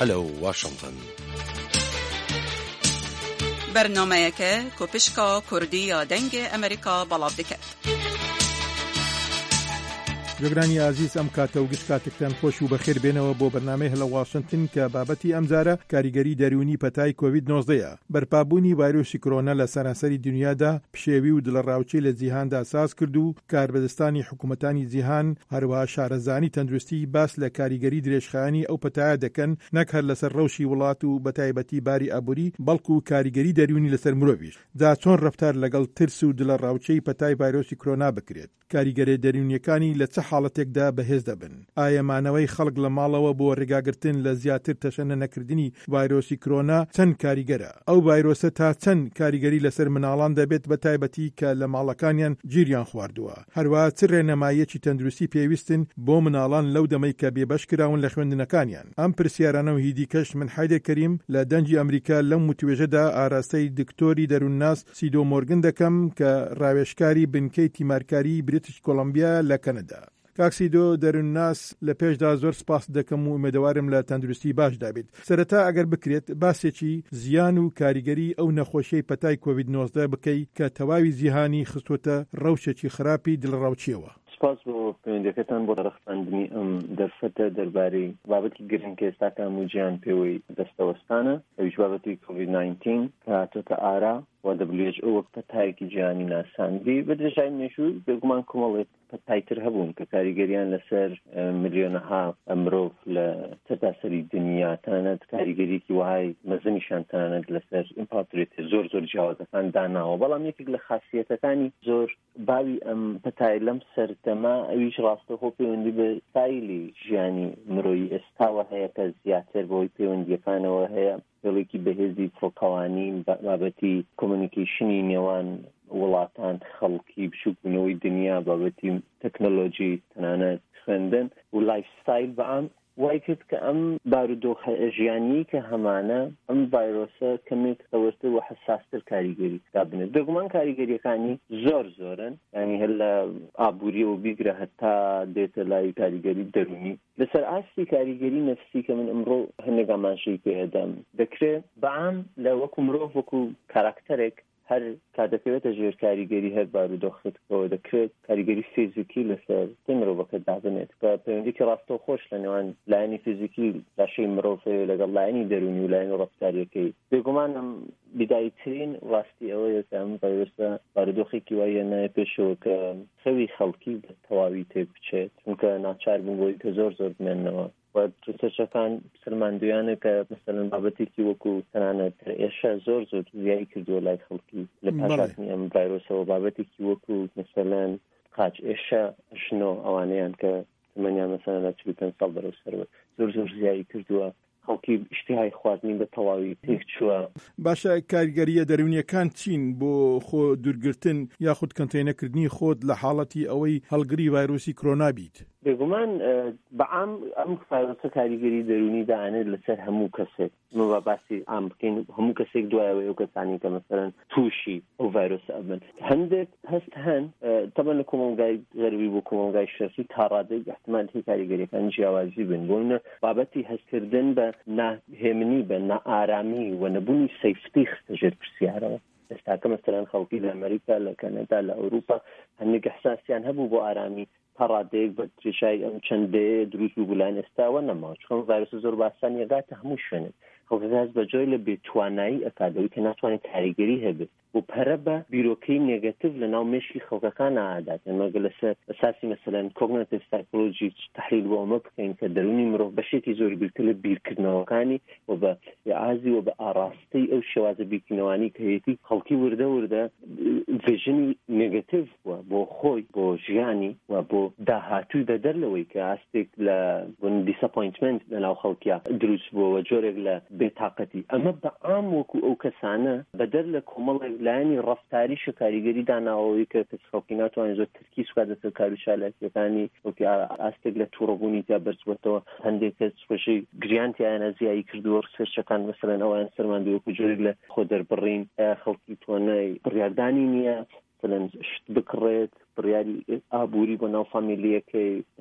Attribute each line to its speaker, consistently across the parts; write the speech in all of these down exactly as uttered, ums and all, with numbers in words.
Speaker 1: هەلو واشنطن.
Speaker 2: بەرنامەیەکە کۆپشکا کوردی یا دەنگ ئەمریکا بەڵاو دەکات.
Speaker 3: جگرانی عزیز ئەم کاتە و گشت کاتێکتان خۆش و بەخێر بێنەوە بۆ بەرنامەی هەلە واشنتن کە بابەتی ئەمجارە کاریگەری دەرونی پەتای کۆڤید نۆزدەیە. بەرپابوونی ڤایرۆسی کۆرۆنا لە سەراسەری دنیادا پشێوی و دڵەڕاوچی لە جیهاندا ساز کرد و کاربەدەستانی حکوومەتانی جیهان هەروەها شارەزانی تەندروستی باس لە کاریگەری درێژخایانی ئەو پەتایە دەکەن، نەک هەر لەسەر ڕەوشی وڵات و بەتایبەتی باری ئابووری، بەڵکو و کاریگەری دەرونی لەسەر مرۆڤیش. جا چۆن ڕەفتار لەگەڵ ترس و دڵەڕاوچەی پەتای ڤایرۆسی کۆرۆنا بکرێت؟ کاریگەری دەرونیەکانی لە چه حاڵەتێکدا بەهێز دەبن؟ ئایا مانەوەی خەڵک لە ماڵەوە بۆ ڕێگاگرتن لە زیاتر تەشەنە نەکردنی ڤایرۆسی کۆرۆنا چەند کاریگەرە؟ ئەو ڤایرۆسە تا چەند کاریگەری لەسەر مناڵان دەبێت بەتایبەتی کە لە ماڵەکانیان گیریان خواردووە؟ هەروەها چ ڕێنەماییەکی تەندروستی پێویستن بۆ مناڵان لەو دەمەی کە بێبەش کراون لە خوێندنەکانیان؟ ئەم پرسیارانە و هیدی کەش من حیدر کەریم لە دەنگی ئەمریکا لەم متوێژەدا ئاراستەی دکتۆری دەروونناس سیدۆ مۆرگن دەکەم کە ڕاوێژکاری بنکەی تیمارکاری بریتیش کۆلۆمبیا لە کەنەدا. کاکسیدۆ دەروونناس لە پێشدا زۆر سپاس دەکەم و ئومێدەوارم لە تەندروستی باش دابێت. سەرەتا ئەگەر بکرێت باسێکی زیان و کاریگەری ئەو نەخۆشیەی پەتای کۆڤید نۆزدە بکەی کە تەواوی جیهانی خستوتە ڕەوشێکی خراپی دڵڕاوچیەوە.
Speaker 4: سپاس بۆ پەیوەندیەکەتان بۆ ڕەخساندنی ئەم دەرفەتە دەربارەی بابەتی گرنگ کە ئێستا هەموو گیان پێوەی دەستەوەستانە، ئەویش بابەتی کۆڤید ناینتین کە هاتۆتە ئارا و دەبلیو ئەچ ئۆ وەک پەتایەکی جیهانی ناساندی. بەدرێژای مێژوو بێگومان کۆمەڵێک پەتایتر هەبوون کە کاریگەریان لەسەر ملیۆنەها مرۆڤ لە سەرتاسەری دنیا تەنانەت کاریگەریەکی وهای مەزنیشان تەنانەت لەسەر ئیمپاتورێتی زۆر زۆر جیاوازەکان داناوە. بەڵام یەکێک لە خاصیەتەکانی زۆر باوی ئەم پەتای لەم سەردەما ئەویش ڕاستەخۆ پەیوەندی بە ستایلی ژیانی مرۆیی ئێستاوە هەیە کە زیاتر بۆی پەیوەندیەکانەوە هەیە، دڵێکی بەهێزی فڵقەوانی بابەتی کۆمونیکیشنی نێوان وڵاتان، خەڵکی بچووکبوونەوەی دنیا، بابەتی تەکنۆلۆژی، تەنانەت خوێندن و لایف ستایل بەعام وای کرد کە ئەم بارودۆخە ژیانی کە هەمانە ئەم ڤایرۆسە کەمێک ئەوەستر و حساستر کاریگەری دابنێت. بێگومان کاریگەریەکانی زۆر زۆرن، ینی هەر لە ئابووری و بیگرە هەتا دێتە لای کاریگەری دەرونی. لەسەر ئاستی کاریگەری نەفسی کە من ئەمڕۆ هەندێک ئاماژەی پێدەم دەکرێت بەعام لە وەکو مرۆڤ وەکو کاراکتەرێک هەر کاتەکەوێتە ژێر کاریگەری هەر بارودۆخەکەەوە دەکرێت کاریگەری فیزیکی لەسەر مرۆڤەکە دابنێت کە پەیوەندیکی ڕاستە خۆش لە نێوان لایەنی فیزیکی لاشەی مرۆڤ لەگەڵ لایەنی دەرونی و لایەنی ڕەفتاریەکەی. بێگومانم بیدایترین ڕاستی ئەوەیە کە ئەم ڤایرۆسە بارودۆخێکی وایە نایە پێشەوە کە خەوی خەڵکی بە تەواوی تێ بچێت، چونکە ناچار بوون بۆی کە زۆر زۆر بمێننەوە و ریسەرچەکان سەرماندویانە کە مەسەلەن بابەتێکی وەکو تەنانەت ئێشە زۆر زۆر زیایی کردووە لای خەڵکی لە پاشاتنی ئەم ڤایرۆسەوە، بابەتێکی وەکو مەسەلەن قاچ ئێشە ژنۆ ئەوانەیان کە تەمەنیان مەسەلەن لە چل پێنج ساڵ بەرەو سەرەوە زۆر زۆر زیایی کردووە، خەڵکی ئیشتیهای خواردنی بە تەواوی تێک چووە.
Speaker 3: باشە کاریگەریە دەرونیەکان چین بۆ خۆ دوورگرتن یاخود کەنتێنەکردنی خۆت لە حاڵەتی ئەوەی هەڵگری ڤایرۆسی کۆرۆنا بیت؟
Speaker 4: بێگومان بەعام ئەم ڤایرۆسە کاریگەری دەرونی دانێت لەسەر هەموو کەسێک. مەوە باسی ئام بکەین هەموو کەسێک دوایەوە ئەو کەسانی کە مەسەلەن تووشی ئەو ڤایرۆسە ئەبن. هەندێک هەست هەن تەبەن لە کۆمەڵگای غەربی بۆ کۆمەڵگای شەرقی تا ڕادەی احتیمال هی کاریگەریەکان جیاوازی بن، بۆ بابەتی هەستکردن بە ناهێمنی بە نائارامی و نەبوونی سەیفتی خستە ژێر پرسیارەوە. ئێستاکە مەسەلەن خەڵکی لە ئەمریکا، لە کەنەدا، لە ئەوروپا هەندێک ئەحساسیان هەبوو بۆ ئارامی تا ڕادەیەک بە تریشای ئەم چەندەیە دروست بوو بولان ئێستاوە نەماوە، چۆن ڤایرۆسە زۆر باسان یەگاتە هەموو شوێنێک. خەڵکەکەس بەجۆی لە بێتوانایی ئەکادەوەی کە ناتوانێت کاریگەری هەبێت و پەرە بە بیرۆکەی نێگەتیڤ لە ناو مێشکی خەڵکەکان ئادات. ئەمەگە لەسەر ئەساسی مەسەلەن کۆگنیتیڤ سایکۆلۆجی تحلیل بۆ ئەمە بکەین کە دەرونی مرۆڤ بەشێکی زۆر گرتە لە بیرکردنەوەکانی و بە ئازی و بە ئاڕاستەی ئەو شێوازە بیرکردنەوەی کە هەیەی خەڵکی وردە وردە ڤیژنی نێگەتیڤ وە بۆ خۆی، بۆ ژیانی و بۆ داهاتووی بەدەر لەوەی کە ئاستێک لە دیسەپۆینتمنت لە ناو خەڵکیە دروست بووە جۆرێک لە بێتاقەتی. ئەمە بەعام وەکو ئەو کەسانە بەدەر لە کۆمەڵێک لایەنی ڕەفتاری شکاریگەری داناوەوەی کە کەس خەڵکی ناتوانێت زۆر ترکی سوکاتە کار و شالەتیەکانی وەکی ئاستێک لە تووڕەبوونی تا بەرچبێتەوە هەندێک کەس خۆشی گریانتیانە زیایی کردووە. ریسەرچەکان مەسەلەن ئەویان سەرماندووە وەکو جۆرێک لە خۆ دەربڕین خەڵکی توانای بڕیاردانی نییە، مثلا شت بکڕێت، بڕیاری ئابووری بۆ ناو فامیلیەکەی،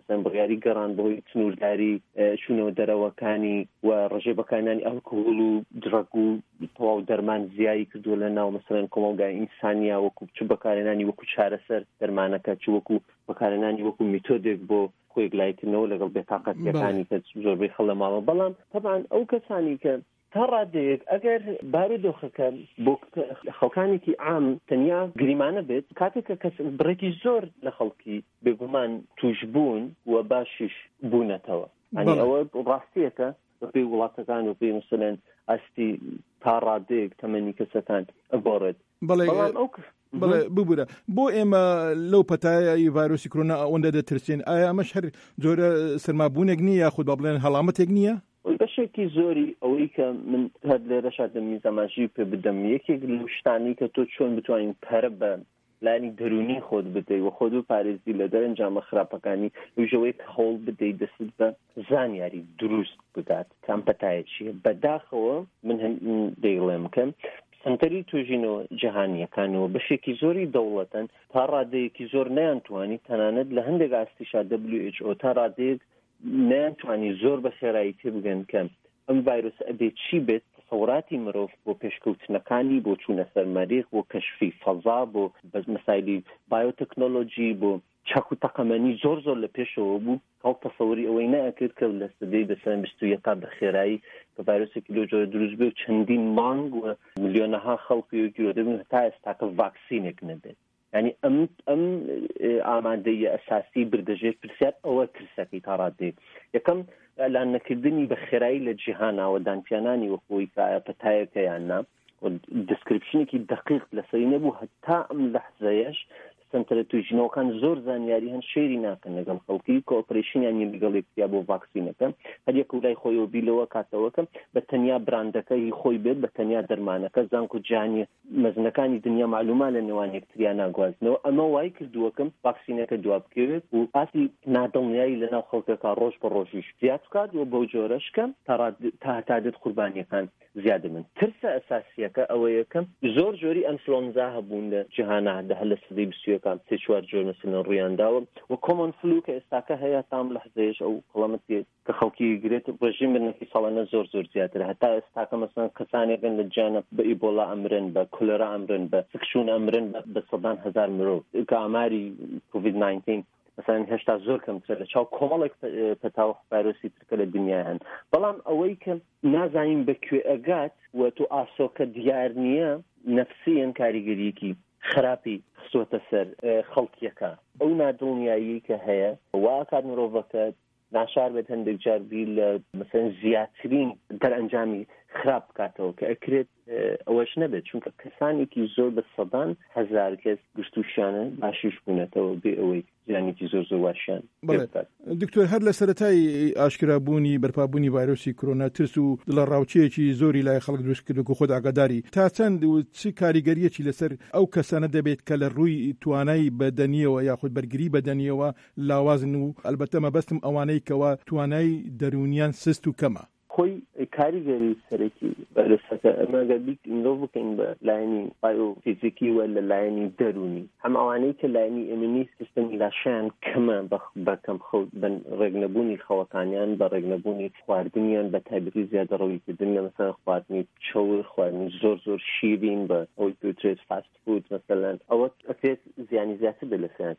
Speaker 4: مثلا بڕیاری گەڕان بۆی سنوورداری چوونەوە دەرەوەکانی و ڕێژەی بەکارهێنانی ئەلکۆهۆڵ و درەگ و تەواو دەرمان زیایی کردووە لە ناو مثلا کۆمەلگای ئینسانیا وەکو چ بەکارهێنانی وەکو چارەسەر دەرمانەکە چ وەکو بەکارهێنانی وەکو میتۆدێک بۆ خۆی گلایکردنەوە لەگەڵ بێتاقەتیەکانی کە زۆربەی خەڵ لە ماڵەوە. بەڵام طبعاً ئەو کەسانی کە تا ڕادەیەک ئەگەر بارودۆخەکە بۆ خەڵکانێکی عام تەنیا گریمانە بێت کاتێککە کەس بڕێکی زۆر لە خەڵکی بێگومان توش بوون و باشیش بوونەتەوە. ئەنی ئەوە ڕاستیەکە بەپێی وڵاتەکان و پێی مثلەن ئەستی تا ڕادەیەک تەمەنی کەسەکان ئەگۆڕێت. بەڵام ئەو
Speaker 3: بەڵێ ببوورە بۆ ئێمە لەو پەتایایی ڤایرۆسی کۆرۆنا ئەوەندە دەترسێن ئایا ئەمەش هەر جۆرە سەرمابوونێک نییە یاخود با بڵێن هەڵامەتێک نییە؟
Speaker 4: بەشێکی زۆری ئەوەی کە من هەر لێرەشا دەمیزەماژی پێ بدەم یەکێک لەو شتانی کە تۆ چۆن بتوانین پەرە بە لانی دەرونی خۆت بدەیت و خۆت و پارێزی لە دەرەنجامە خراپەکانی وژەوەی کە هەوڵ بدەیت دەست بە زانیاری دروست بگات کام پەتایە چیە. بەداخەوە من دەیڵێم کەم سنتەری توێژینەوە جیهانیەکانەوە بەشێکی زۆری دەوڵەتەن تا ڕادەیەکی زۆر نەیانتوانی تەنانەت لە هەندێک ئاستیشا دبلیو ئیچ ئۆ تا ڕادەیەک نەیانتوانی زۆر بە خێرایی تێ بگەن کە ئەم ڤایرۆس ئەبێ چی بێت تەسەوراتی مرۆڤ بۆ پێشکەوتنەکانی بۆ چوونە سەر مەریخ بۆ کەشفی فەزا بۆ مەسایلی بایۆتەکنۆلۆژی بۆ چاک و تەقەمەنی زۆر زۆر لە پێشەوە بوو هەڵ تەسەوری ئەوەی نەکرد کە لە سەدەی بەسەر بیست و یەکا بە خێرایی کە ڤایرۆسێکی لەو جۆرە دروست بێ و چەندین مانگ و ملیۆنەها خەڵکی گیرۆ دەبن هەتا ئێستاکە ڤاکسینێک نەبێت. یعنی ئەم ئەم ئامادەیە ئەساسی بردەژێت پرسیار ئەوە ترسەکەی تا ڕادەیەک یەکەم ئەلان نەکردنی بە خێرایی لە جیهاناوە دانپیانانی وەخۆی کە ئایا پەتایەکە یان نا دەسکریپشنێکی دقیق لەسەری نەبوو هەتا ئەم لەحزەیەش سنتەرە توێژینەوەکان زۆر زانیاری هەن شێری ناکەن لەگەڵ خەڵکی کۆپەرێشنیان لەگەڵ یەکتیا بۆ ڤاکسینەکە هەر یەک لای خۆیەوە بیلەوە کاتەوەکەم بە تەنیا براندەکەی خۆی بێت بە تەنیا دەرمانەکە زانک و جیهانی مەزنەکانی دنیا معلومان لە نێوان یەکتریان ناگوازنەوە. ئەمە وای کردووەکەم ڤاکسینەکە جواب بکەوێت و ئاتی نادڵنیایی لەناو خەڵکەکە ڕۆژ بە ڕۆژیش زیاد بکات و بەو جۆرەشکە تا هەتادت قوربانیەکان زیادە من. ترسە ئەساسیەکە ئەوەیە کە زۆر جۆری ئەنفلۆنزا هەبوون لە جیهانە هەر لە سەدەی بیست و یەکان سێ چوار جۆر مثلەن ڕوویانداوە و کۆمۆن فلو کە ئێستاکە هەیە تام لە حزەیەش ئەو قەڵەمەتی کە خەڵکی گرێت ڕژیم بنەکی ساڵانە زۆر زۆر زیاتر هەتا ئێستاکە مەسەڵەن کەسانێکن لە جیانە بە ئیبۆلا ئەمرن بە کولەرا ئەمرن بە سکشون ئەمرن بە سەدان هەزار مرۆڤ کە ئاماری کۆڤید ناینتین مثلا هێشتا زۆر کەمترە لە چاو کۆمەڵێک پەتاو ڤایرۆسی ترکە لە دنیا هەن. بەڵام ئەوەی کە نازانین بەکوێ ئەگات و تو ئاسۆکە دیار نییە نەفسیەن کاریگەریەکی خراپی خستوەتە سەر خەڵکیەکە ئەو نادڵنیایی کە هەیە واکات مرۆڤەکە ناشار بێت هەندێک جاربی لە مثلا زیاترین دەرئەنجامی خراپ بکاتەوە کە ئەکرێت ئەوەش نەبێت چونکە کەسانێکی زۆر بە سەدان هەزار کەس گشتوشیانە باشیش بوونەتەوە بێ ئەوەی جیانێکی زۆر زۆر واشیان.
Speaker 3: دکتۆر هەر لە سەرەتای ئاشکرابوونی بەرپابوونی ڤایرۆسی کۆرۆنا ترس و دڵە ڕاوچەیەکی زۆری لای خەڵک دروست کرد و خۆت ئاگاداری تا چەند و چ کاریگەریەکی لەسەر ئەو کەسانە دەبێت کە لە ڕووی توانای بەدەنیەوە یاخود بەرگری بەدەنیەوە لاوازن و ئەلبەتە مەبەستم ئەوانەی کەوا توانای دەرونیان سست و کەمە.
Speaker 4: خۆی کاریگەری سەرەکی بەرزەکە ئەمەگە بیت ئینۆ بکەین بە لایەنی بایۆفیزیکی و لە لایەنی دەرونی هەم ئەوانەی کە لایەنی ئیمونی سیستەمی لاشیان کەمە بە کەم خەوت بە ڕێگنەبوونی خەوەکانیان بە ڕێگنەبوونی خواردنیان بە تایبەتی زیادە ڕەویکردن لە مەسەڵەن خواردنی چەور خواردنی زۆر زۆر شیرین بە ئەوی پێوترێت فاست فود مەسەڵەن ئەوە ئەکرێت زیانی زیاتر بێت لەسەر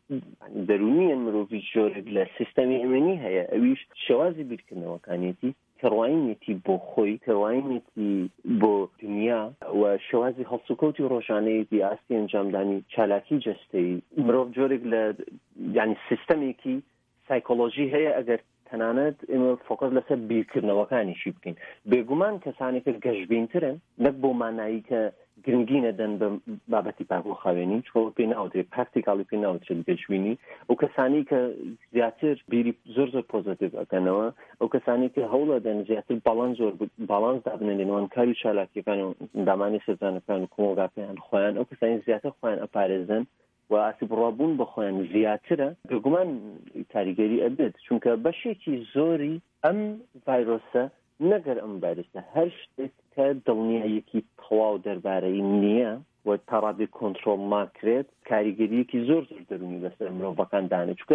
Speaker 4: دەرونیان مرۆڤی جۆرێک لە سیستەمی ئیمونی هەیە ئەویش شێوازی بیرکردنەوەکانیەتی کەڕواینێتی بۆ خۆی کەڕواینێتی بۆ دنیا و شێوازی هەڵسوکەوتی ڕۆژانەیەتی ئاستی ئەنجامدانی چالاکی جەستەیی مرۆڤ جۆرێک لە یعنی سیستەمێکی سایکۆلۆژی هەیە ئەگەر تەنانەت ئێمە فۆکەس لەسەر بیرکردنەوەکانیشی بکەین. بێگومان کەسانێکە گەشتبینترن نەک بۆ مانایی کە گرنگی نەدەن بە بابەتی پاکوخاوێنی چۆ پێ ناوترێت پراکتیکاڵی پێ ناوترێت گەشتبینی ئەو کەسانی کە زیاتر بیری زۆر زۆر پۆزیتیڤ ئەکەنەوە ئەو کەسانی کە هەوڵە دەن زیاتر باڵانس زۆر باڵانس دابنێنەوە کاری چالاکیەکان و دامانی سەرجانەکان و کۆمەڵگاکەیان خۆیان ئەو کەسانی زیاتر خۆیان ئەپارێزن و ئاسیب ڕابوون بە خۆیان زیاترە بێگومان کاریگەری ئەبێت چونکە بەشێکی زۆری ئەم ڤایرۆسە نەگەر ئەم ڤایرۆسە هەر شتێک کە دڵنیایەکی تەواو دەربارەی نییە و تا ڕادێ کۆنتڕۆڵ ماکرێت کاریگەریەکی زۆر زۆر دەرونی بەسەر مرۆڤەکان دانێت چونکە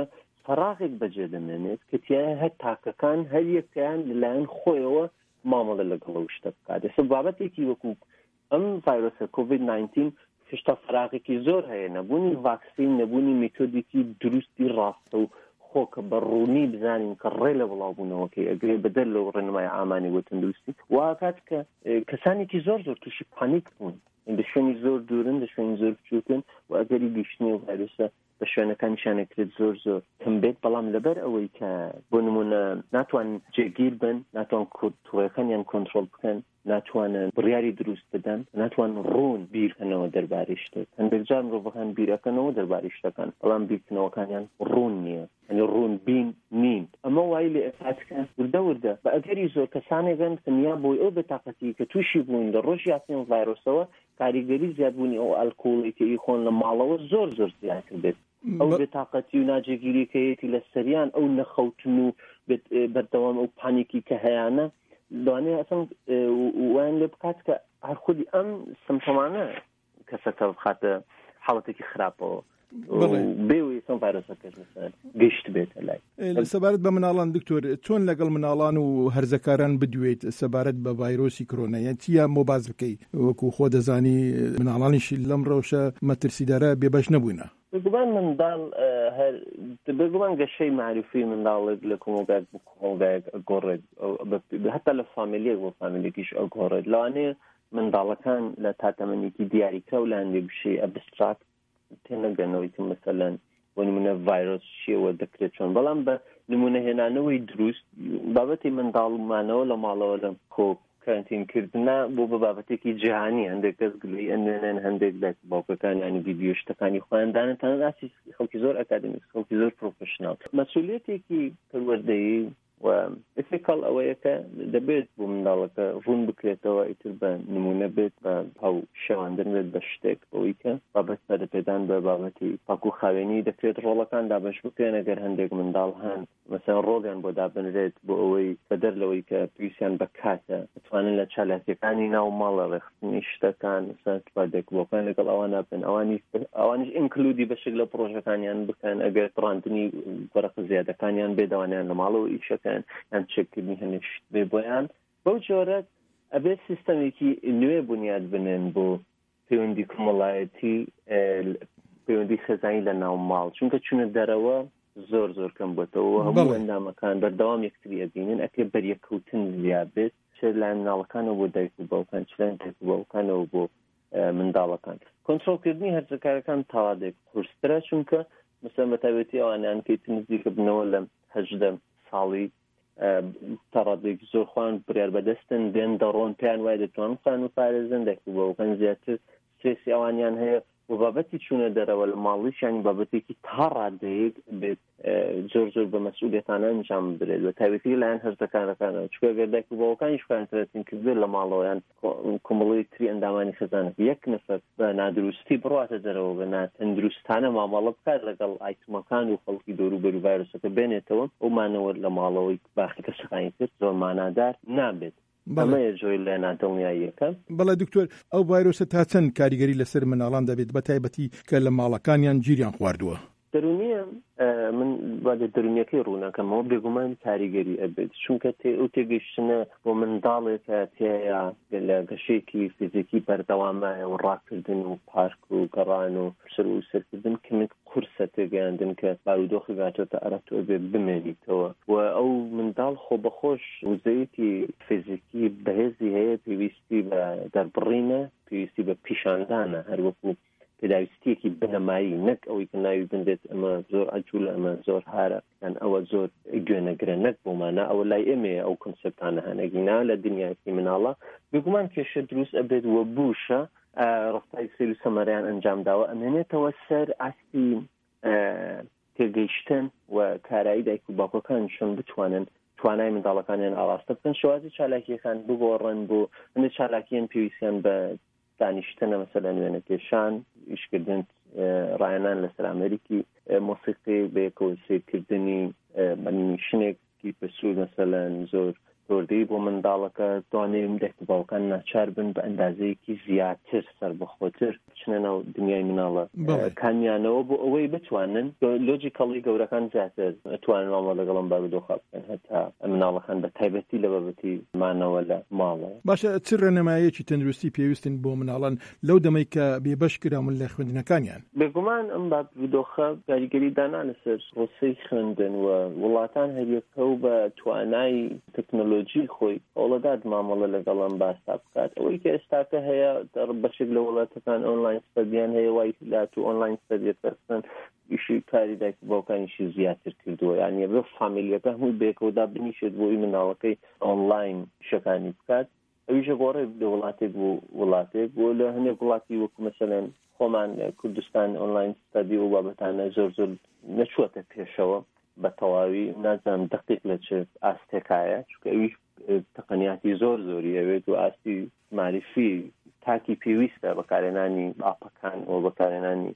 Speaker 4: فراغێک بەجێ دەمێنێت کە تیایە هەر تاکەکان هەر یەکیان لەلایەن خۆیەوە مامەڵە لەگەڵە شتە بکات. ئێستا بابەتێکی وەکو ئەم ڤایرۆسە کۆڤید ناینتین هێشتا فراغێکی زۆر هەیە، نەبوونی ڤاکسین، نەبوونی میتۆدێکی دروستی ڕاستە و خۆکە بەڕوونی بزانین کە ڕێ لە بڵاوبوونەوەکەی ئەگرێ بەدەر لەو ڕێنمای ئامانی بۆ تەندروستی واکات کە کەسانێکی زۆر زۆر تووشی پانیک بوون، لە شوێنی زۆر دوورن، لە شوێنی زۆر بچووکن و ئەگەری گەیشتنی و ڤایرۆسە بە شوێنەکانیشانەکرێت زۆر زۆر کەم بێت، بەڵام لەبەر ئەوەی کە بۆ نمونە ناتوان جێگیر بن، ناتوان تووڕەکانیان کۆنتڕۆڵ بکەن، ناتوانن بڕیاری دروست بدەن، ناتوان ڕوون بیرکەنەوە دەربارەی شتێک. هەندێک جار مرۆڤەکان بیرەکەنەوە دەربارەی شتەکان، بەڵام بیرکردنەوەکانیان ڕوون نییە، یعنی ڕوون بین نین. ئەمە وای لێ ئەکاتکە وردە وردە بە ئەگەری زۆر کەسانێکن کەنیا بۆی ئەو بێتاقەتی کە تووشی بوون لە ڕۆژی یاسین ڤایرۆسەوە کاریگەری زیادبوونی ئەو ئەلکۆڵێکی خۆن لە ماڵەوە زۆر زۆر زیاد کردێت. ئەو بێتاقەتی و ناجێگیریکەیەتی لە سەریان ئەو نەخەوتن و بەردەوام ئەو پانیکی کە هەیەە دوانێ ئەسم ویان لێ بکات کە هەر خودی ئەم سمتۆمانە کەسەکە بخاتە حاڵەتێکی خراپەوە بێوی سم ڤایرۆسەکەش لەسەر گەشت بێتە لای.
Speaker 3: سەبارەت بە مناڵان دکتۆر چۆن لەگەڵ مناڵان و هەرزەکاران بدوێت سەبارەت بە ڤایرۆسی کۆرۆنا، یان چیا مۆباز بکەی وەکو خۆ دەزانی مناڵانیشی لەم ڕەوشە مەترسیدارە بێبەش نەبووینە؟
Speaker 4: بگومان منداڵ هەر بگومان گەشەی معروفی منداڵێک لە کۆمەڵگەیەک بۆ کۆمەڵگەیەک ئەگۆڕێت، هەتا لە فامیلێک بۆ فامیلێکیش ئەگۆڕێت. لەوانەیە منداڵەکان لە تاتەمەنێکی دیاریکرا و لە هەندێک بشەی ئەبستراکت تێنەگەنەوەی کە مەسەلەن بۆ نمونە ڤایرۆس چیەوە دەکرێت چۆن، بەڵام بە نمونە هێنانەوەی دروست بابەتی منداڵمانەوە لە ماڵەوە لەم کۆ کارنتینکردنا بۆ بە بابەتێکی جیهانی هەندێک کەس گلوی ئەنوێنێن، هەندێک لایک باوکەکان ینی ڤیدیۆ شتەکانی خۆیاندانن، تەنانەتی خەڵکی زۆر ئەکادمیک، خەڵکی زۆر پرۆفێشناڵ. مەسئولیەتێکی پەروەردەیی و ئفێکاڵ ئەوەیە کە دەبێت بۆ منداڵەکە ڕوون بکرێتەوە ئیتر بە نمونە بێت بە هەو شەواندن بێت بە شتێک بەوەی کە بابەت بەدەپێدان بە بابەتی پاک و خاوێنی دەکرێت ڕۆڵەکان دابش بکرێن. ئەگەر هەندێک منداڵ هەن مەسەڵەن ڕۆڵیان بۆ دابنرێت بۆ ئەوەی بەدەر لەوەی کە پێویستیان بەکاتە بتوانن لە چالاکیەکانی ناو ماڵە ڕێخستنی شتەکان سەربادێک بۆکان لەگەڵ ئەوانە بن، ئەوانی ئەوانیش ئینکلودی بەشێک لە پرۆژەکانیان بکەن، ئەگەر ڕاندنی وەرەق زیادەکانیان بێدەوانیان لە ماڵەوە ئیشەکەن یان چێککردنی هەنێشت بێ بۆیان. بەو جۆرە ئەبێت سیستەمێکی نوێ بنیاد بنێن بۆ پەیوەندی کۆمەڵایەتی، پەیوەندی خێزانی لە ناو ماڵ، چونکە چونە دەرەوە زۆر زۆر کەم بێتەوە، هەموو ئەندامەکان بەردەوام یەکتری ئەبینن، ئەکرێ بەریەکەوتن زیاد بێت، چ لایەن مناڵەکانەوە بۆ دایک و باوکان، چ لایەن دایک و باوکانەوە بۆ منداڵەکان. کۆنتڕۆڵکردنی هەرزەکارەکان تاوادێک قورسترە، چونکە مەسەڵەن بەتایبەتی ئەوانیان کە نزیکە بنەوە لە هەژدە ساڵی تەڕادێک زۆر خوان بریار بەدەستن دێن دەڕۆن پێیان وای دەتوان خوان و پارێزن دایک و باوکان زیاتر سترێسی ئەوانیان هەیە و بابەتی چوونە دەرەوە لە ماڵیشیانی بابەتێکی تا ڕادەیەک بێت زۆر زۆر بە مەسئولیەتانە ئەنجام بدرێت بە تایبەتی لایەن هەرزەکانەکانەوە، چونکە ئەگەر دایک و باوکانیش خوێنترەتین کردێت لە ماڵەوەیان کۆمەڵی تری ئەندامانی خێزانە یەک نەفەر بە نادروستی بڕاتە دەرەوە بە ناتەندروستانە مامەڵە بکات لەگەڵ ئایتمەکان و خەڵکی دەوروبەر و ڤایرۆسەکە بێنێتەوە، ئەومانەوە لە ماڵەوەی باخی کەسەکانی تر زۆر مانادار نابێت. ئەمەیە جۆی لە نادڵنیاییەکە.
Speaker 3: بەڵێ دکتۆر، ئەو ڤایرۆسە تا چەند کاریگەری لەسەر مناڵان دەبێت بە تایبەتی کە لە ماڵەکانیان گیریان خواردووە؟
Speaker 4: دەرونیە من بادە دەرونیەکەی ڕوونەکەمەوە بێگومان کاریگەری ئەبێت، چونکە ئەو تێگەیشتنە بۆ منداڵێکە تێیە لە گەشەیەکی فیزیکی بەردەوامایە و ڕاکردن و پارک و گەڕان و سەر و سەرکردن کمێک قورسە تێگەیاندن کە بارودۆخی گاتۆتە ئەرەتۆ بێ بمێنیتەوە و ئەو منداڵ خۆ بەخۆش وزەیەکی فیزیکی بەهێزی هەیە، پێویستی بە دەربڕینە، پێویستی بە پیشاندانە، هەروەکو پێداویستیەکی بنەمایی، نەک ئەوەی کە ناوی بندێت ئەمە زۆر ئەجوولە، ئەمە زۆر هارە، یان ئەوە زۆر گوێنەگرە، نەک بۆمانە ئەوە لای ئێمەیە ئەو کۆنسپتانە هەنەگینا لە دنیاکی مناڵە بێگومان کێشە دروست ئەبێت وە بوشە ڕفتاری سەیر و سەمەرەیان ئەنجام داوە ئەمێنێتەوە سەر ئاستی تێگەیشتن و کارایی دایک و باوکەکان چۆن بتوانن توانای منداڵەکانیان ئاراستە بکەن، شێوازی چالاکیەکان بگۆڕن بۆ هەندێک چالاکیان پێویستیان بە دانیشتنە، مەسەلەن وێنە کێشان، ئیشکردن ڕایەنان لەسەر ئەمریکی، مۆسیقی بەیەکەوە سیرکردنی بەنیشنێکی پەسوور، مەسەلەن زۆر گۆردەی بۆ منداڵەکە توانێم دەستباوەکان ناچار بن بە ئەندازەیەکی زیاتر سەربەخۆتر بچنە ناو دنیای مناڵە کامیانەوە بۆ ئەوەی بتوانن لۆجیکەڵی گەورەکان زیاتر توانن ماڵە لەگەڵم بارودۆخە بکەن هەتا مناڵەکان بە تایبەتی لە بابەتی مانەوە لە ماڵەوە.
Speaker 3: باشە چ ڕێنەمایەکی تەندروستی پێویستن بۆ مناڵان لەو دەمەی کە بێبەش کرامن لە خوێندنەکانیان؟
Speaker 4: بێگومان ئەم بارودۆخە کاریگەری دانا لەسەر ڕۆسەی خوێندن و وڵاتان هەریەکە و بە توانای تەکنۆلۆژی خۆی هەوڵەدات مامەڵە لەگەڵم باستا بکات. ئەوەی کە ئێستاکە هەیە بەشێک لە وڵاتەکان ئۆنلاین سپەدیان هەیە وای لات و ئۆنلاین سپەدیێت بەستن ئیشی کاری دایک باوکانیشی زیاتر کردووە، یعنی بە فامیلیەکە هەمووی بێکەوەدا بنیشێت بۆی مناڵەکەی ئۆنلاین شەکانی بکات. ئەویشە گۆڕێ لە وڵاتێک بۆ وڵاتێک بۆ لە هەندێک وڵاتی وەکو مەسەلەن خۆمان کوردستان ئۆنلاین سپەدی و بابەتانە زۆر زۆر نەچووەتە پێشەوە بە تەواوی، نازانم دقیق لە چ ئاستێکایە چونکە ئەویش تەقنیاتی زۆر زۆری ئەوێت و ئاستی معرفی تاکی پێویستە بەکارهێنانی ئاپەکان و بەکارهێنانی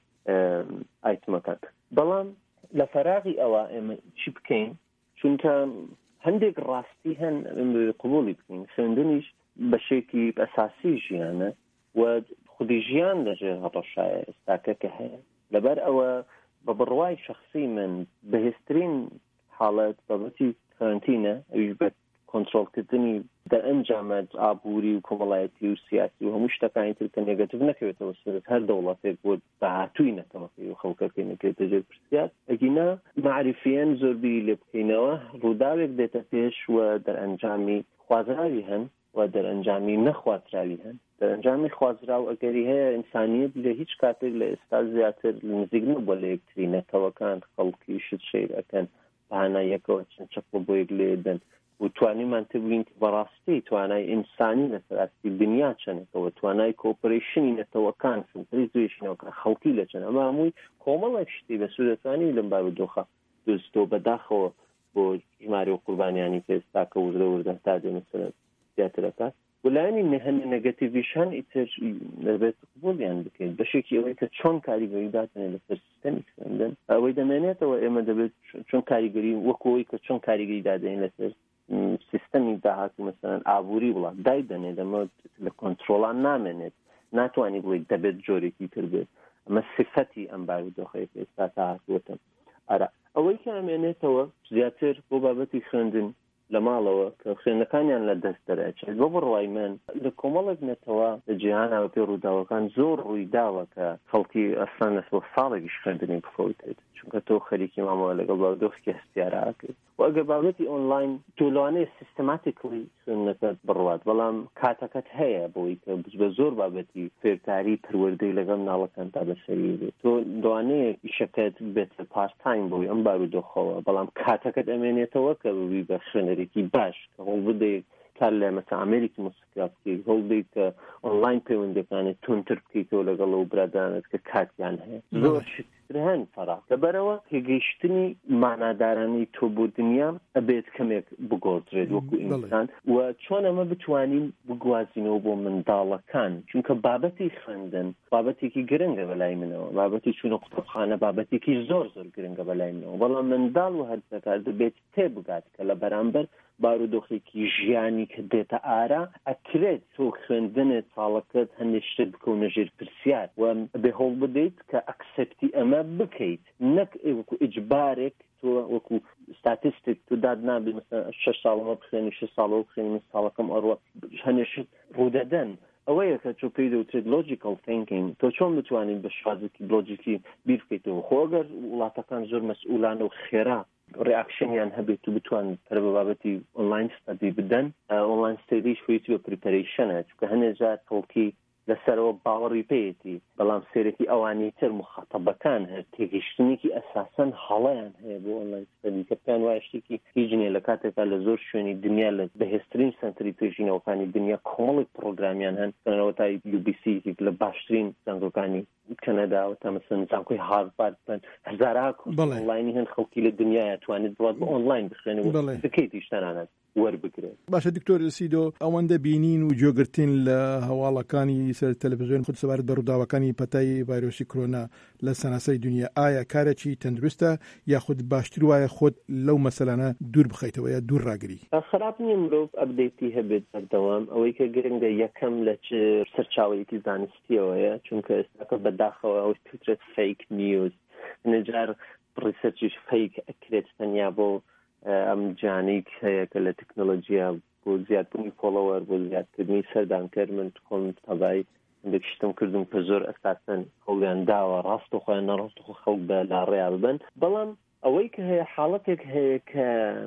Speaker 4: ئایتمەکان. بەڵام لە فەراغی ئەوە ئێمە چی بکەین؟ چونکە هەندێک ڕاستی هەن قبوڵی بکەین. خوێندنیش بەشێکی ئەساسی ژیانە و خودی ژیان لەژێر هەڕەشایە ئێستاکە کە هەیە. لەبەر ئەوە بە بڕوای شخصی من بەهێزترین حاڵەت بابەتی کارنتینە ئەویش بە کۆنتڕۆڵکردنی دەرئەنجامە ئابووری و کۆمەڵایەتی و سیاسی و هەموو شتەکانی تر کە نێگەتیڤ نەکەوێتەوە سەرەت هەر دەوڵاتێک بۆ داهاتووی نەتەمەکەی و خەڵکەکەی نەکرێتە ژێر پرسیار. ئەگینا معرفیان زۆربەی لێ بکەینەوە ڕووداوێک دێتە پێش و دەرئەنجامی خوازراوی هەن و دەرئەنجامی نەخوازراوی هەن. دەرئەنجامی خوازراو ئەگەری هەیە ئینسانیەت لە هیچ کاتێک لە ئێستا زیاتر نزیک نەبووە لە یەکتری نەتەوەکان خەڵکی شت شەیر ئەکەن بەهانای یەکەوە چەند چەقڵ بۆ یەک لێدەن و توانیمان تبووین کە بەڕاستی توانای ئینسانی لەسەر ئاستی دنیا چەندێکەوە توانای کۆپەرێشنی نەتەوەکان سنتری توێشینەوەکە خەڵکی لە چەند ئەمە هەمووی کۆمەڵێک شتی بە سوودەتوانی لەم بارودۆخە دۆستۆ بەداخەوە بۆ ژمارە و قوربانیانی کە ئێستاکە وردە وردە تا دێ مەسەلەن زیاترەکات. ولایانی نهێنە نەگەتیڤیشان ئیتر دەبێت قبوڵیان بکەین. بەشێکی ئەوەی کە چۆن کاریگەری داتنێ لەسەر سیستەمی خوێندن ئەوەی دەمێنێتەوە ئێمە دەبێت چۆن کاریگەری وەکەوەی کە چۆن کاریگەری دادەین لەسەر سیستەمی داهاتوو مەسەلەن ئابووری وڵات دای دەنێت ئەمە لە کۆنتڕۆڵان نامێنێت ناتوانانی بڵێ دەبێت جۆرێکی تر بێت. ئەمە صفەتی ئەم بارودۆخەیە کە ئێستا تا هاتووەتە. ئارا ئەوەی کە ئەمێنێتەوە زیاتر بۆ بابەتی خوێندن لە ماڵەوە کە خوێندنەکانیان لە دەست دەرەچێت بۆ بڕوای من لە کۆمەڵێک نێتەوە لە جیهانەوە پێ ڕووداوەکان زۆر ڕووی داوە کە خەڵکی ئەسان لە ساڵێکیش خوێندنی بخۆیتێت چونکە تۆ خەریکی مامەوە لەگەڵ بارودۆخێکی هەستیارەکەیت و ئەگەر بابەتی ئۆنلاین تۆ لەوانەیە سیستەماتیکلی خوێندنەکەت بڕوات بەڵام کاتەکەت هەیە بۆی کە بە زۆر بابەتی فێرکاری پروەردەی لەگەڵ ناڵەکان تا بەسەری بێت. تۆ لەوانەیە ئیشەکەت بێتە پارت تایم بۆی ئەم بارودۆخەوە بەڵام کاتەکەت ئەمێنێتەوە کە ببی بە خوێنەرێکی باش کە هەوڵ بدەیت کار لە مەسە ئەمریکی موسیقا بکەیت هەوڵ بدەیت کە ئۆنلاین پەیوەندیەکانت تونتر بکەیتەوە لەگەڵ ئەو برادرانت کە کاتیان هەیە. زۆر شتتر هەن فەراق لەبەرەوە هێگەیشتنی مانادارانی تۆ بۆ دنیا ئەبێت کەمێک بگۆڕدرێت وەکو ئینسان و چۆن ئەمە بتوانین بگوازینەوە بۆ منداڵەکان چونکە بابەتی خوێندن بابەتێکی گرنگە بەلای منەوە بابەتی چوونە قوتابخانە بابەتێکی زۆر زۆر گرنگە بەلای منەوە بەڵام منداڵ و هەرزەکار دەبێت تێبگات کە لە بەرامبەر بارودۆخێکی ژیانی کە دێتە ئارا ئەکرێت تۆ خوێندنت ساڵەکەت هەندێک شت بکەونە ژێر پرسیار و بێ هەوڵ بدەیت کە ئەکسەپتی ئەمە بکەیت نەک وەکو ئیجبارێک تۆ وەکو ستاتیستیک تو داد نابێت مثلا شش ساڵەمە بخوێنی شش ساڵەوە بخوێنی من ساڵەکەم ئەڕوە هەندێک شت ڕوودەدەن. ئەوەیە کە تۆ پێی دەوترێت لۆجیکەڵ تینکینگ تۆ چۆن بتوانین بە شوازێکی لۆجیکی بیر بکەیتەوە خۆ ئەگەر وڵاتەکان زۆر مەسئولانە و خێرا ڕێئاکشنیان هەبێت و بتوان پەر بە بابەتی ئۆنلاین ستادی بدەن ئۆنلاین ستادیش خۆیەتی بە پریپەرەیشنە چونکە هەندێک جار خەڵکی لەسەرەوە باوەڕی پێیەتی بەڵام سێرەکی ئەوانی تر مخاطبەکان هەر تێگەیشتنێکی ئەساسەن هەڵەیان هەیە بۆ ئۆنلاین ستادی کە پێیان وایە شتێکی هیچ نییە لە کاتێکا لە زۆر شوێنی دنیا لە بەهێزترین سەنتەری توێژینەوەکانی دنیا کۆمەڵێک پرۆگرامیان هەن کەنەوە تا یو بی سی لە باشترین زانکۆکانی کەنەدا و تا مەسەن زانکۆی هارڤارد بن هەزارها ئۆنلاینی هەن خەڵکی لە دنیاە توانێت بڵات بە ئۆنلاین بخوێنەوە بکەیت تەنانەت وەربگرێت.
Speaker 3: باشە دکتۆر سیدۆ ئەوەندە بینین و جۆگرتین لە هەواڵەکانی سەر تەلەڤیزیۆن خود سەبارەت بە ڕووداوەکانی پەتای ڤایرۆسی کۆرۆنا لە سەراسەری دنیا، ئایا کارێکی تەندروستە یاخود باشتر وایە خۆت لەو مەسەلانە دوور بخەیتەوە یا دوور ڕاگری؟
Speaker 4: خراپ نییە مرۆڤ ئەپدەیتی هەبێت بەردەوام. ئەوەی کە گرنگە یەکەم لە سەرچاوەیەکی زانستیەوەیە، چونکە ئێستاکە بەداخەوە ئەوەی توترێت فیک نیوز، نەجار ڕیسەرچیش فیک ئەکرێت تەنیا بۆ ئەم جانەی هەیە کە لە تەکنۆلۆژیا بۆ زیادبوونی فۆڵۆوەر، بۆ زیادکردنی سەردانکەر. من خۆم تەبای هەندێک شتم کردم کە زۆر ئەساسەن خەڵیان داوە ڕاست و خۆیان نەڕاست و خەڵک بە لاڕێیا ببن. بەڵام ئەوەی کە هەیە حاڵەتێک هەیە کە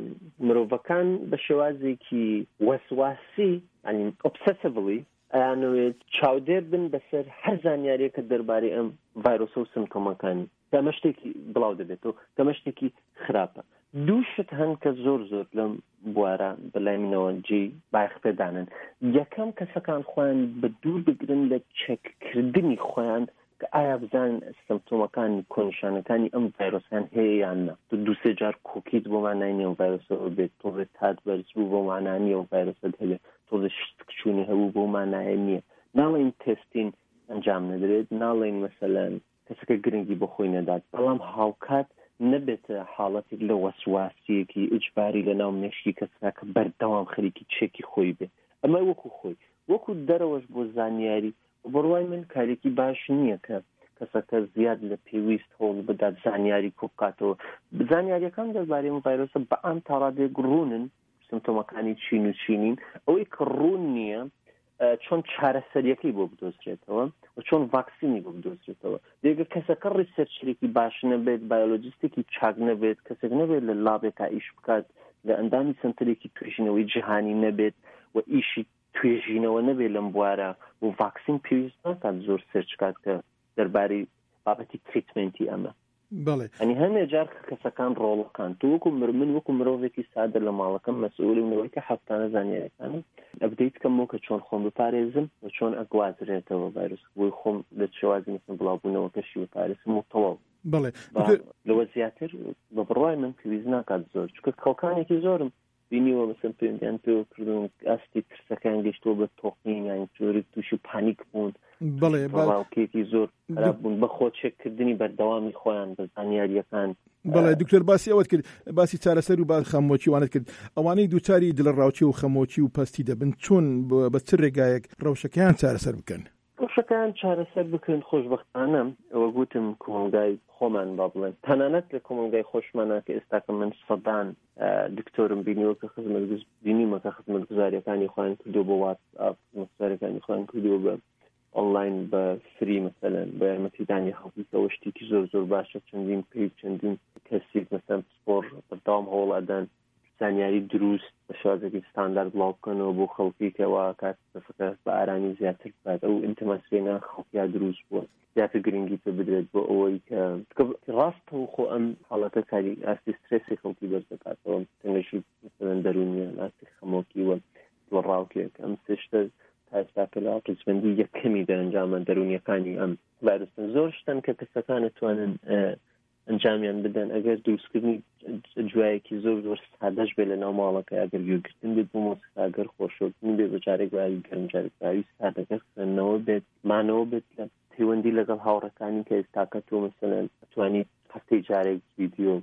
Speaker 4: مرۆڤەکان بە شێوازێکی وەسواسی، ینی ئۆبسەسیڤلی ئەیانەوێت چاودێر بن بەسەر هەر زانیاریەکە دەربارەی ئەم ڤایرۆسە و سیمپتۆمەکانی. کەمە شتێکی بڵاو دەبێتەوە، کەمە شتێکی خراپە. دوو شت هەن کە زۆر زۆر لەم بوارە بەلای منەوە جێ بایەختەدانن. یەکەم کەسەکان خۆیان بە دوور بگرن لە چەککردنی خۆیان کە ئایا بزانن سیمپتۆمەکانی کۆنیشانەکانی ئەم ڤایرۆسیان هەیە یان نە. تو دوو سێ جار کۆکیت بۆ مانای ئەم ڤایرۆسەوە بێت، تۆڵێ تات بەرز بوو بۆ مانانی ئەم ڤایرۆسەت هەبێت، تۆڵێ شت کچوونی هەبوو بۆ مانایە نییە. ناڵێن تێستین ئەنجام نەدرێت، ناڵێن مەسەلەن کەسەکە گرنگی بۆ خۆی نەدات، بەڵام هاوکات نەبێتە حاڵەتێک لە وەسواسیەکی ئیجباری لە ناو مێشکی کەسا کە بەردەوام خەریکی چێکی خۆی بێ. ئەمە وەکو خۆی وەکو دەرەوەش بۆ زانیاری بڕوای من کارێکی باش نییە کە کەسەکە زیاد لە پێویست هۆڵ بدات زانیاری کۆبکاتەوە. زانیاریەکان دەربارەی ئەم ڤایرۆسە بە ئەم تا ڕادێک ڕوونن، سیمپتۆمەکانی چین و چینین. ئەوەی کە ڕوون نییە چۆن چارەسەریەکەی بۆ بدۆزرێتەوە و چۆن ڤاکسینی بۆ بدۆزرێتەوە. دێگە کەسەکە ڕیسەرچێکی باش نەبێت، بایۆلۆجیستێکی چاک نەبێت، کەسێک نەبێت لە لابێکا ئیش بکات، لە ئەندامی سنتەرێکی توێژینەوەی جیهانی نەبێت و ئیشی توێژینەوە نەبێت لەم بوارە و ڤاکسین پێویست ناکات زۆر سێرچ کات کە دەربارەی بابەتی تریتمنتی ئەمە.
Speaker 3: بەڵێ
Speaker 4: ئەنی هەمێ جار کەسەکان ڕۆڵەکان تو وەکو من وەکو مرۆڤێکی سادە لە ماڵەکەم مەسئولەوەی کە هەفتانە زانیاریەکانم ئەبدەیت کەم و کە چۆن خۆم بپارێزم و چۆن ئەگوازرێتەوە ڤایرۆس بۆی خۆم لە شێوازی مثل بڵاوبوونەوەکەشی بپارێزم و تەواو.
Speaker 3: بەڵێ
Speaker 4: لەوە زیاتر بە بڕوای من پێویست ناکات زۆر، چونکە کەڵکانێکی زۆرم بینیوە مەسەن پێیان پێوە کردن ئاستی ترسەکان گەشتەوە بە تۆقین یان جۆری تووشی پانیک بوون.
Speaker 3: بەڵێ
Speaker 4: باڵکێکی زۆر خراپبوون بە خۆچێککردنی بەردەوامی خۆیان بە زانیاریەکان.
Speaker 3: بەڵێ دکتۆر باسی ئەوەت کرد، باسی چارەسەر و باز خەمۆکی وانت کرد. ئەوانەی دووچاری دڵڕاوچی و خەمۆکی و پەستی دەبن چۆن بە چ ڕێگایەک ڕەوشەکەیان چارەسەر بکەن؟ ڕەوشەکەیان
Speaker 4: چارەسەر بکەن خۆشبەختانە ئەوە گوتم کۆمەلگای خۆمان با بڵێن، تەنانەت لە کۆمەلگای خۆشمانە کە ئێستاکە من سەدان دکتۆرم بینیوە کە خزمەت بینیمە کە خزمەت گوزاریەکانی خۆیان کردو بۆ واتساپ، مەسەرەکانی خۆیان کردو بە ئۆنلاین بە فری مەسەلەن بە یارمەتیدانی خەڵکیەوە شتێکی زۆر زۆر باشە. چەندین پێی چەندین کەسێک مەسەن سپۆر بەردەوام هەوڵ ئەدەن زانیاری دروست بە شێوازێکی ستاندارد بڵاو بکەنەوە بۆ خەڵکی کەوا کات دەفەکە بە ئارامی زیاتر بکات. ئەو ئینتماسیێنە خەڵکیا دروست بووە زیاتر گرنگی پێ بدرێت بۆ ئەوەی کە ڕاستەوە خۆ ئەم حاڵەتە کاری ئاستی سترێسی خەڵکی بەردەکاتەوە، تەنگەشی مەسەلەن دەرونیە ئاستی خەمۆکی وە دڵڕاوکێک. ئەم سێشتە ئێستاکە لە ڕیزبەندی یەکەمی دەرەنجامە دەرونیەکانی ئەم ڤایرۆسن. زۆر شتن کە کەسەکان دەتوانن ئەنجامیان بدەن ئەگەر دروستکردنی جوایەکی زۆر زۆر سادەش بێت لە ناو ماڵەکە، ئەگەر گوێگرتن بێت بۆ مۆسیقا، ئەگەر خۆشەوتنی بێت بە جارێک بەوی گەرم جارێک بەوی سادەگەر خوێندنەوە بێت، مانەوە بێت لە پەیوەندی لەگەڵ هاوڕەکانی کە ئێستاکە تۆ مەسەلەن ئەتوانیت هەفتەی جارێک ڤیدیۆ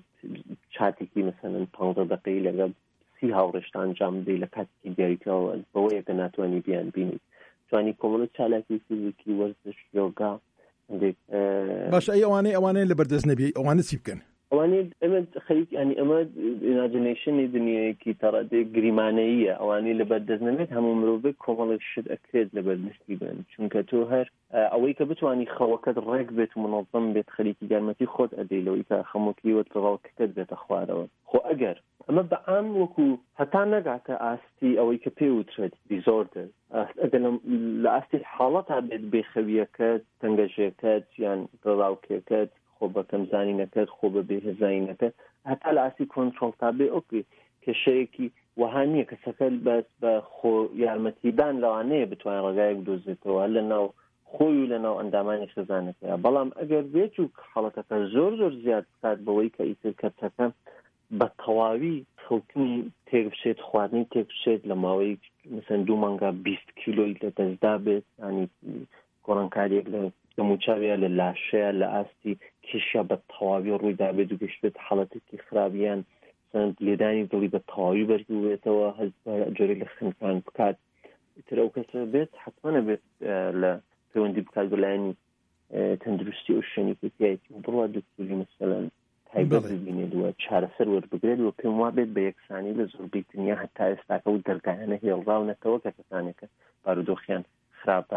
Speaker 4: چاتێکی مەسەلەن پەنجا دەقەی لەگەڵ سی هاوڕێشت ئەنجام بدەیت لە کاتێکی دیاریکراوە بەوەیە کە ناتوانانی بیان بینیت. توانی کۆمەڵە چالاکی فیزیکی، وەرزش، یۆگا.
Speaker 3: باش ئەی ئەوانەی ئەوانەیە لە بەردەست نەبی ئەوانە چی بکەن؟
Speaker 4: ئەوانەی ئەمە خەریک ینی ئەمە ئیماجینێشنی دنیایەکی تەڕادێک گریمانەییە. ئەوانەی لە بەردەست نەبێت هەموو مرۆڤێک کۆمەڵێک شت ئەکرێت لە بەردەستی بن، چونکە تۆ هەر ئەوەی کە بتوانی خەوەکەت ڕێک بێت و منەظەم بێت خەریکی یارمەتی خۆت ئەدەی لەوەی کە خەمۆکیوە ڕاوکەکەت بێتە خوارەوە. خۆ ئەگەر ئەمە بە عام وەکو هەتا نەگاتە ئاستی ئەوەی کە پێ وترێت دیزۆردر، ئەگەر لە ئاستی حاڵەتا بێت بێخەویەکەت، تەنگەژێکەت یان ڕاوکێکەت، خۆ بە کەمزانینەکەت، خۆ بە بێهێزانینەکەت، هەتا لە ئاستی کۆنترۆڵ تا بێ ئۆکێ کێشەیەکی وەها نییە کەسەکە بەس بە خۆ یارمەتیدان لەوانەیە بتوانێت ڕێگایەک بدۆزێتەوە لە ناو خۆی و لە ناو ئەندامانی خزانەکەیە. بەڵام ئەگەر بێت و حاڵەتەکە زۆر زۆر زیاد بکات بەوەی کە ئیتر کەسەکە بە تەواوی خەوتنی تێ تێک بچێت خواردنی تێک بچێت لە ماوەی مثلا دوو مانگا بیست کیلۆی لە دەستدا بێت ینی گۆڕانکاریەک لە دەموچاویە لە لاشەیە لە ئاستی کێشیا بە تەواوی ڕوویدا بێت و گەشت بێت حاڵەتێکی خراپیان لێدانی دڵی بە تەواوی بەرگوێتەوە هەست جۆرە لە خنکان بکات تر ئەو کەسە بێت حتممە بێت لە پەیوەندی بکات بەلایەنی تەندروستی ئەو شوێنی پێایەتی بڕوا دکتوری مەسەلەن تایبەت ببینێت وە چارەسەر وەربگرێت و پێم وا بێت بە یەکسانی لە زۆربەی دنیا هەتا ئێستاکە و دەرگایانە هێڵراونەتەوە کە کەسانێکە بارودۆخیان خراپە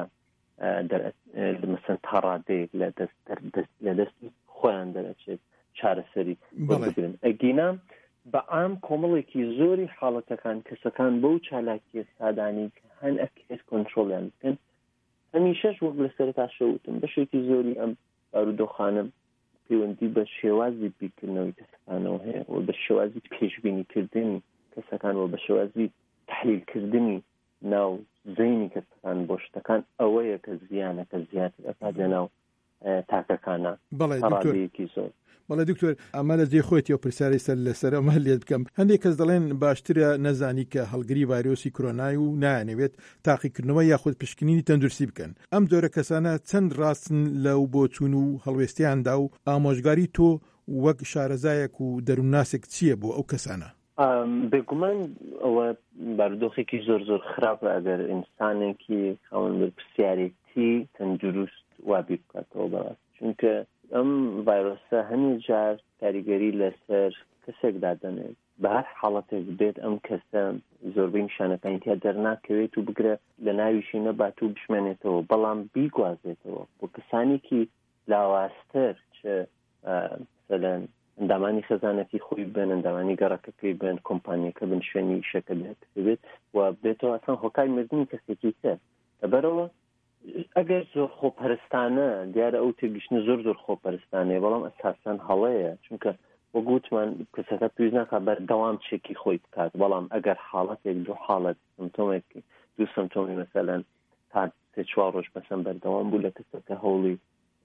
Speaker 4: مەسەن تا ڕادەیەک لە دەستی خۆیان دەرەچێت چارەسەری وەربگرن. ئەگینام بە عام کۆمەڵێکی زۆری حاڵەتەکان کەسەکان بەو چالاکیە سادانی کە هەن ئەکرێت کۆنترۆلیان بکەن هەمیشەش وەک لە سەرەتا شەوتم بەشێکی زۆری ئەم بارودۆخانە پەیوەندی بە شێوازی بیرکردنەوەی کەسەکانەوە هەیە و بە شێوازی پێشبینیکردنی کەسەکان و بە شێوازی تحلیلکردنی ناو زەینی کەسەکان بۆ شتەکان ئەوەیە کە زیانەکە زیاتر ئەکات لە ناو تاکەکانە ڕادەیەکی زۆر.
Speaker 3: بەڵێ دکتۆر ئەمە لە جێ خۆیەتی و پرسیاری سەر لەسەر ئەمە لێت بکەم. هەندێک کەس دەڵێن باشترە نەزانی کە هەڵگری ڤایرۆسی کۆرۆنای و نایانەوێت تاقیکردنەوە یاخود پشکنینی تەندروستی بکەن. ئەم جۆرە کەسانە چەند ڕاستن لەو بۆ چوون و هەڵوێستیاندا و ئامۆژگاری تۆ وەک شارەزایەک و دەروونناسێک چییە بۆ ئەو کەسانە؟
Speaker 4: بێگومان ئەوە بارودۆخێکی زۆر زۆر خراپە ئەگەر ئینسانێکی خاوەن پرسیارەتی تەندروست وابی بکاتەوە بەڕاست چونکە ئەم ڤایرۆسە هەمی جار کاریگەری لەسەر کەسێکدا دەنێت بە هەر حاڵەتێک بێت ئەم کەسە زۆربەی نیشانەکانی تیا دەرناکەوێت و بگرە لە ناویشی نەبات و بشمێنێتەوە بەڵام بیگوازێتەوە بۆ کەسانێکی لاواستر چه مثلەن ئەندامانی خەزانەتی خۆی بن ئەندامانی گەڕەکەکەی بن کۆمپانیەکە بن شوێنی شەکە بێت و بێتەوە ئەسان هۆکای مردنی کەسێکی تر لەبەرەوە ئەگەر زۆر خۆپەرستانە دیارە ئەو تێگەشتنە زۆر زۆر خۆپەرستانەیە بەڵام ئەساسەن هەڵەیە چونکە وە گوتمان کەسەکە پێویست ناکات بەردەوام چێکی خۆی بکات بەڵام ئەگەر حاڵەتێک دوو حاڵەت سمتۆمێکی دوو سمتۆمی مەسەلەن تا سێ چوار ڕۆژ مەسەن بەردەوام بوو لە کەسەکە هەوڵی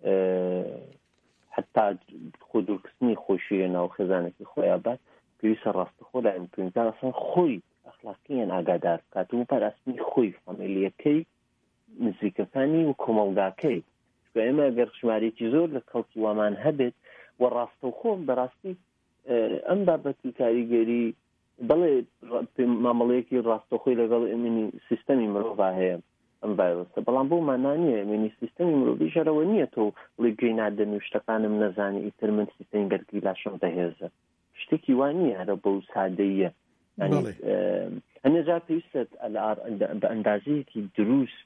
Speaker 4: حتا خۆ دوورکردنی خۆشیە ناو خێزانێکی خۆیان بات پێویستە ڕاستەخۆ لایەن پێویستە ئەسان خۆی ئەخلاقیان ئاگادار بکات و پاراستنی خۆی فامیلیەکەی نزیکەکانی و کۆمەڵگاکەی ئێمە گەر ژمارەیەکی زۆر لە کەڵکی وامان هەبێت و ڕاستەوخۆم بەڕاستی ئەم بابەتی کاریگەری بەڵێ مامەڵەیەکی ڕاستەخۆی لەگەڵ ئەمنی سیستەمی مرۆڤ هەیە ئەم ڤایرۆسە بەڵام بۆ مانانیە منی سیستەمی مرۆڤی ژەرەوە نییە تۆ بڵێ گوێی نادەن و شتەکانم نەزانی ئیتر من سیستەمی بەرگری لاشەم دەهێزە شتێکی وانیە هەرە بەو سادەیە هەنێ جار پێویستە بە ئەندازەیەکی دروست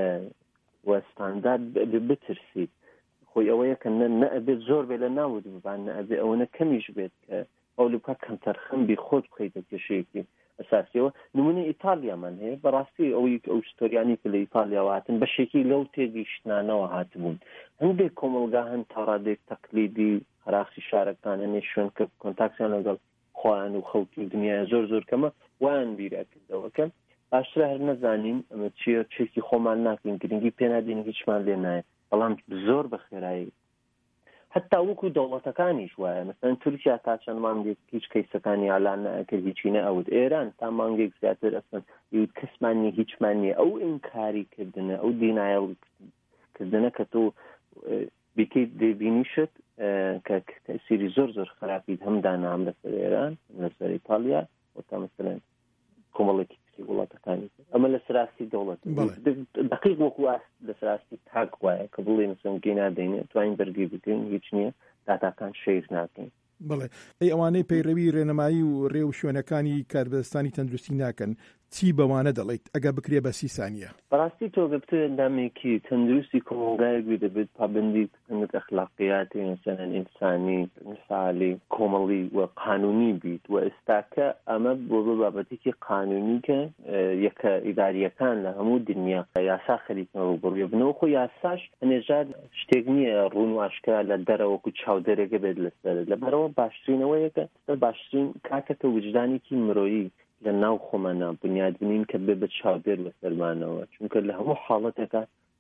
Speaker 4: وەستاندارد بترسیت خۆی ئەوەیە کە نەئەبێت زۆر بێ لە ناود ببان نەئەبێ ئەوەنە کەمیش بێت کە ئەو لە بکە کەمتەرخەم بی خۆت بخەیتە کێشەیەکی ئەساسیەوە نمونە ئیتالیامان هەیە بەڕاستی ئەوەی ئەو ستۆریانی کە لە ئیتالیا هاتن بەشێکی لەو تێگەیشتنانەوە هاتبوون هەندێک کۆمەڵگا هەن تا ڕادێک تەقلیدی هەراقی شارەکان هەنێ شوێن کە کۆنتاکسیان لەگەڵ خۆیان و خەڵکی دنیای زۆر زۆر کەمە وایان بیرکردەوەکەن باشترە هەر نەزانین ئەمە چیە چێکی خۆمان ناکەین گرنگی پێ نادین هیچمان لێ نایە بەڵام زۆر بە خێرایی حتا وەکو دەوڵەتەکانیش وایە مەسەن تورکیا تا چەند مانگێک هیچ کەیسەکانی ئالان نەکرد هیچی نەئەوت ئێران تا مانگێک زیاتر ئەسن یوت کەسمان نیە هیچمان نییە ئەو ئینکاریکردنە ئەو دینایڵکردنە کە تۆ بیکەیت دەبینیشت کە تەسیری زۆر زۆر خراپی هەمدانا هەم لەسەر ئێران لەسەر ئیتالیا وەتا مەسەلەن کۆمەڵێکی وڵاتەکانی ئەمە لە سراستی دەوڵەت دقیق وەکو لە سراستی تاک وایە کە بڵێ مثلا گەی نادەینێت توانین بەرگی بکەین هیچ نییە داتاکان شەیر ناکەین.
Speaker 3: بڵێ ئەی ئەوانەی پەیڕەوی ڕێنەمایی و ڕێو شوێنەکانی کاربەدەستانی تەندروستی ناکەن چی بەوانە دەڵێیت ئەگە بکرێ بە سی سانیە؟
Speaker 4: بەڕاستی تۆ گەبتە ئەندامێکی تەندروستی کۆمەڵگایەکی دەبێت پابندی بکەنت ئەخلاقیاتی مثلا ئینسانی مثالی کۆمەڵی و قانونی بیت و ئێستاکە ئەمە بۆ بە بابەتێکی قانونی کە یەکە ئیداریەکان لە هەموو دنیا یاسا خەریکنەوە بڕوێ بنەوە خۆ یاساش هەنێژاد شتێک نییە ڕوون و ئاشکرا لە دەرەوەکو چاودەرێکە بێت لەسەر لەبەرەوە باشترینەوەیەکە باشترین کاکەتە وجدانێکی مرۆیی لە ناو خۆمانە بنیادبنین کە بێ بە چاودێر بەسەرمانەوە چونکە لە هەموو حاڵەتێکە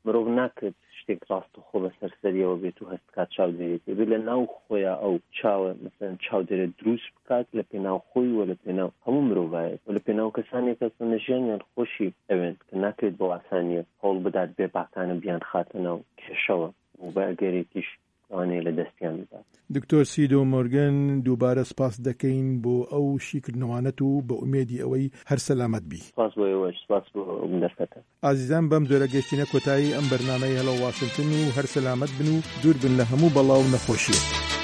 Speaker 4: مرۆڤ ناکرێت شتێک ڕاست و خۆ بە سەرسەریەوە بێت و هەست کات چاودێرێت بێت لە ناو خۆیان ئەو چاوە مثلا چاودێرە دروست بکات لە پێناو خۆی و لە پێناو هەموو مرۆڤایەت و لە پێناو کەسانێک کە ژیانیان خۆشی ئەوێن کە ناکرێت بۆ ئاسانیە هەوڵ بدات بێ باکانە بیان خاتە ناو کێشەوە و بە ئەگەرێکیش ئەوانەیە لە دەستیان بدات.
Speaker 3: دکتۆر سیدۆ مۆرگن دووبارە سپاس دەکەین بۆ ئەو شیکردنەوانەت و بە ئومێدی ئەوەی هەر سەلامەت بی.
Speaker 4: سپاس بۆ ئێوەش، سپاس بۆ دەرفەتە.
Speaker 3: ئازیزان بەم جۆرە گەشتینە کۆتایی ئەم بەرنامەی هەڵە واشنگتن و هەر سەلامەت بن و دوور بن لە هەموو بەڵاو نەخۆشیە.